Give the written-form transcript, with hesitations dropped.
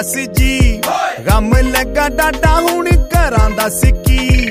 दस जी गम लगा डाडा हुण घरां दा सिक्की